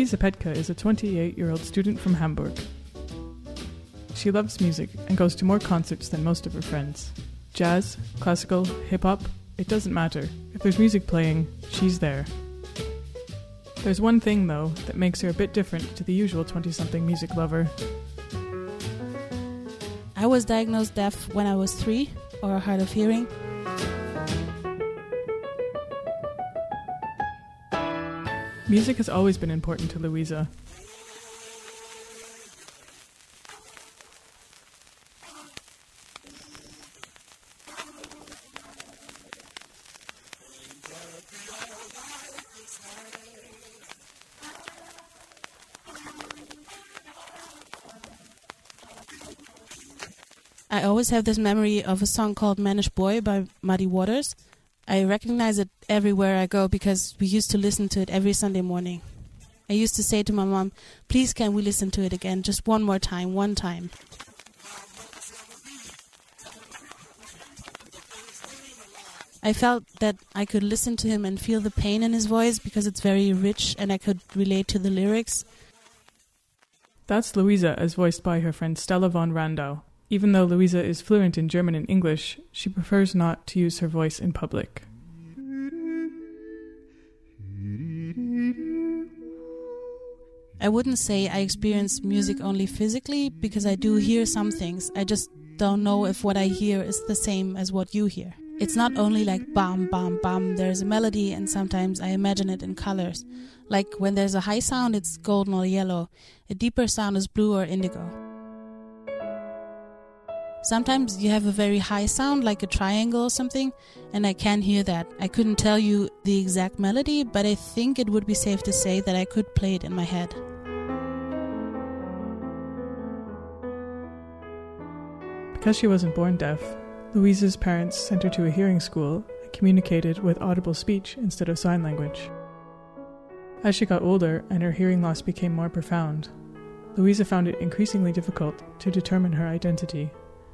Luisa Petka is a 28-year-old student from Hamburg. She loves music and goes to more concerts than most of her friends. Jazz, classical, hip-hop, it doesn't matter. If there's music playing, she's there. There's one thing, though, that makes her a bit different to the usual 20-something music lover. I was diagnosed deaf when I was 3, or hard of hearing. Music has always been important to Luisa. I always have this memory of a song called Mannish Boy by Muddy Waters. I recognize it everywhere I go because we used to listen to it every Sunday morning. I used to say to my mom, please can we listen to it again, just one more time, one time. I felt that I could listen to him and feel the pain in his voice because it's very rich and I could relate to the lyrics. That's Luisa as voiced by her friend Stella von Randau. Even though Luisa is fluent in German and English, she prefers not to use her voice in public. I wouldn't say I experience music only physically, because I do hear some things. I just don't know if what I hear is the same as what you hear. It's not only like bam, bam, bam, there's a melody, and sometimes I imagine it in colors. Like when there's a high sound, it's golden or yellow. A deeper sound is blue or indigo. Sometimes you have a very high sound, like a triangle or something, and I can hear that. I couldn't tell you the exact melody, but I think it would be safe to say that I could play it in my head. Because she wasn't born deaf, Luisa's parents sent her to a hearing school and communicated with audible speech instead of sign language. As she got older and her hearing loss became more profound, Luisa found it increasingly difficult to determine her identity.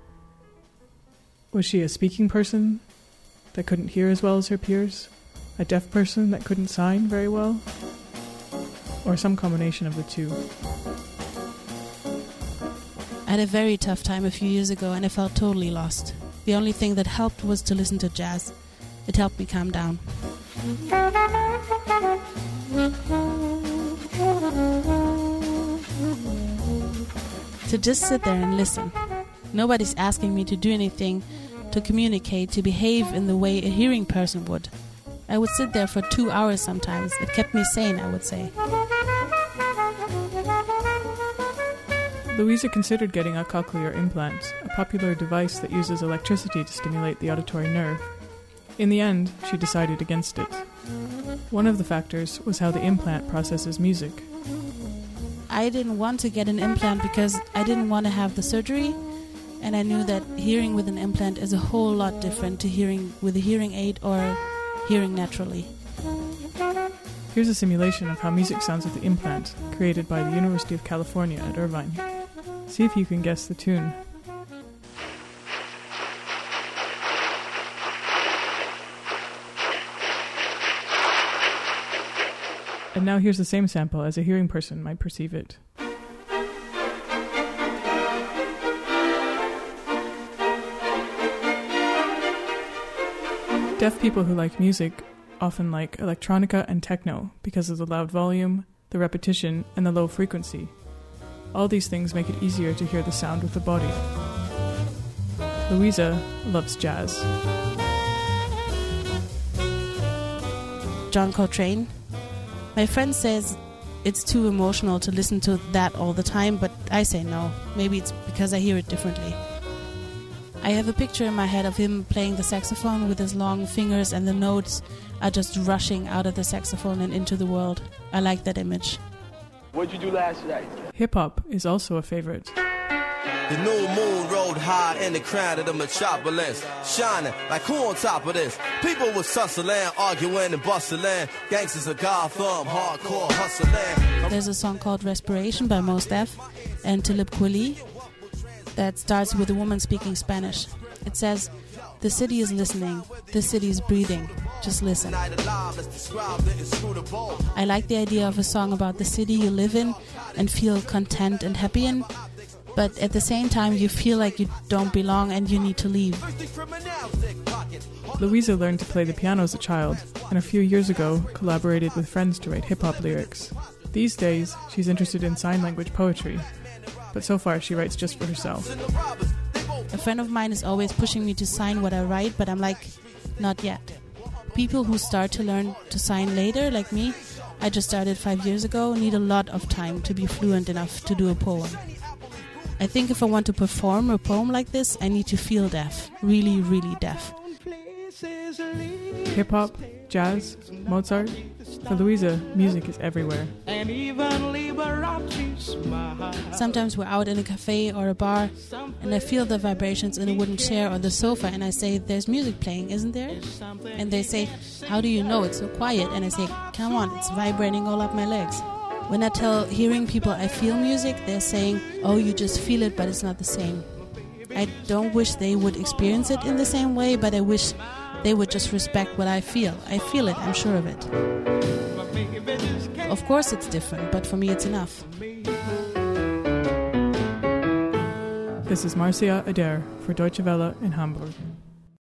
Was she a speaking person that couldn't hear as well as her peers? A deaf person that couldn't sign very well? Or some combination of the two? I had a very tough time a few years ago and I felt totally lost. The only thing that helped was to listen to jazz. It helped me calm down. To just sit there and listen. Nobody's asking me to do anything, to communicate, to behave in the way a hearing person would. I would sit there for 2 hours sometimes. It kept me sane, I would say. Luisa considered getting a cochlear implant, a popular device that uses electricity to stimulate the auditory nerve. In the end, she decided against it. One of the factors was how the implant processes music. I didn't want to get an implant because I didn't want to have the surgery, and I knew that hearing with an implant is a whole lot different to hearing with a hearing aid or hearing naturally. Here's a simulation of how music sounds with the implant, created by the University of California at Irvine. See if you can guess the tune. And now here's the same sample as a hearing person might perceive it. Deaf people who like music often like electronica and techno because of the loud volume, the repetition, and the low frequency. All these things make it easier to hear the sound with the body. Luisa loves jazz. John Coltrane. My friend says it's too emotional to listen to that all the time, but I say no. Maybe it's because I hear it differently. I have a picture in my head of him playing the saxophone with his long fingers, and the notes are just rushing out of the saxophone and into the world. I like that image. What'd you do last night? Hip-hop is also a favorite. The new moon rode high in the crown of the metropolis, shining like who on top of this? People was tussling, arguing and bustling. Gangsters of Gotham, hardcore hustling. There's a song called Respiration by Mos Def and Talib Kweli that starts with a woman speaking Spanish. It says, "The city is listening, the city is breathing, just listen." I like the idea of a song about the city you live in and feel content and happy in, but at the same time you feel like you don't belong and you need to leave. Louisa learned to play the piano as a child, and a few years ago collaborated with friends to write hip-hop lyrics. These days, she's interested in sign language poetry, but so far she writes just for herself. A friend of mine is always pushing me to sign what I write, but I'm like, not yet. People who start to learn to sign later, like me, I just started 5 years ago, need a lot of time to be fluent enough to do a poem. I think if I want to perform a poem like this, I need to feel deaf, really, really deaf. Hip-hop, jazz, Mozart. For Louisa, music is everywhere. Sometimes we're out in a cafe or a bar, and I feel the vibrations in a wooden chair or the sofa, and I say, "There's music playing, isn't there?" And they say, "How do you know? It's so quiet." And I say, "Come on, it's vibrating all up my legs." When I tell hearing people I feel music, they're saying, "Oh, you just feel it, but it's not the same." I don't wish they would experience it in the same way, but I wish they would just respect what I feel. I feel it, I'm sure of it. Of course it's different, but for me it's enough. This is Marcia Adair for Deutsche Welle in Hamburg.